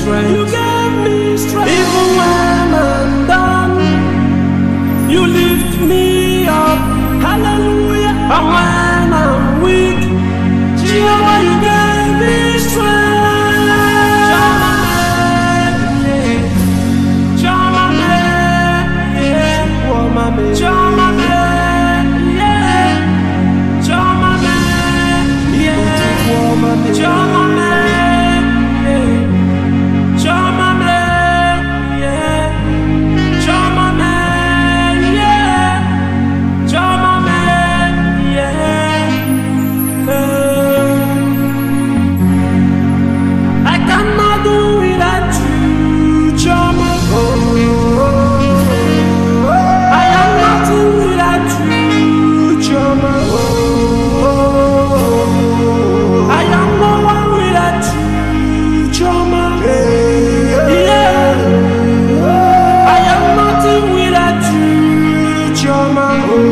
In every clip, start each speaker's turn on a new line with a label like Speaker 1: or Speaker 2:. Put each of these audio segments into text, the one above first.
Speaker 1: strength.
Speaker 2: You gave me strength.
Speaker 1: Even when I'm down,
Speaker 2: You lift me up. Hallelujah.
Speaker 1: and when I'm weak,
Speaker 2: Jehovah, you gave me strength. Chama me, yeah.
Speaker 1: woman, me.
Speaker 2: Chama me, yeah. Chama me, yeah.
Speaker 1: Woman, me.
Speaker 2: Chama me, yeah. Chama me, yeah. Chama me, yeah. Chama me, yeah. I cannot do without you, Chama. I am nothing without you, Chama. I am no one without you, Chama. Yeah. I am nothing without you, Chama.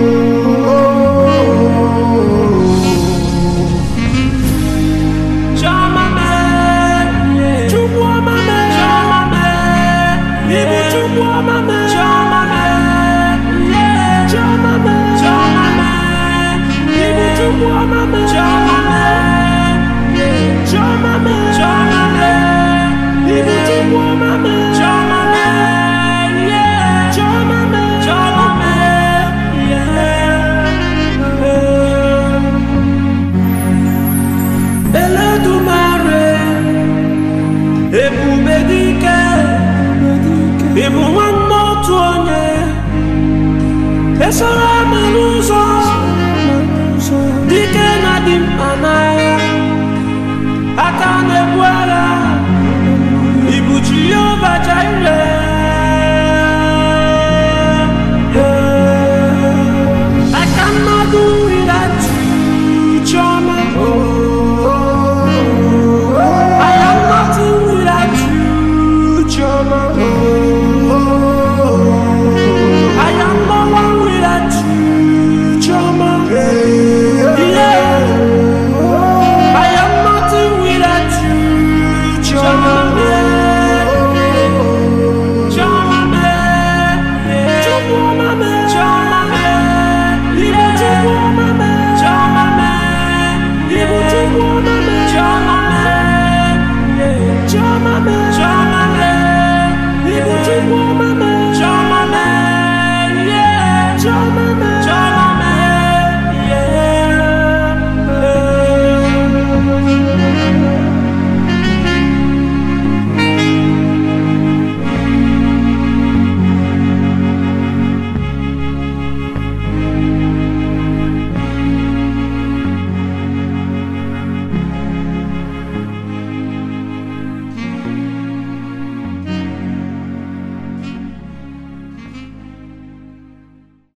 Speaker 2: Chama man, yeah. Chukwa mama, Chama man, Ibu chukwa mama, Chama man, yeah. Chama man, Ibu chukwa mama, Chama man, yeah. Chama man, Ibu chukwa mama, Chama man, yeah. Chama man, yeah. Eledumare, ebube dike, ebu nwanne otu onye, esoro ama n'ụzọ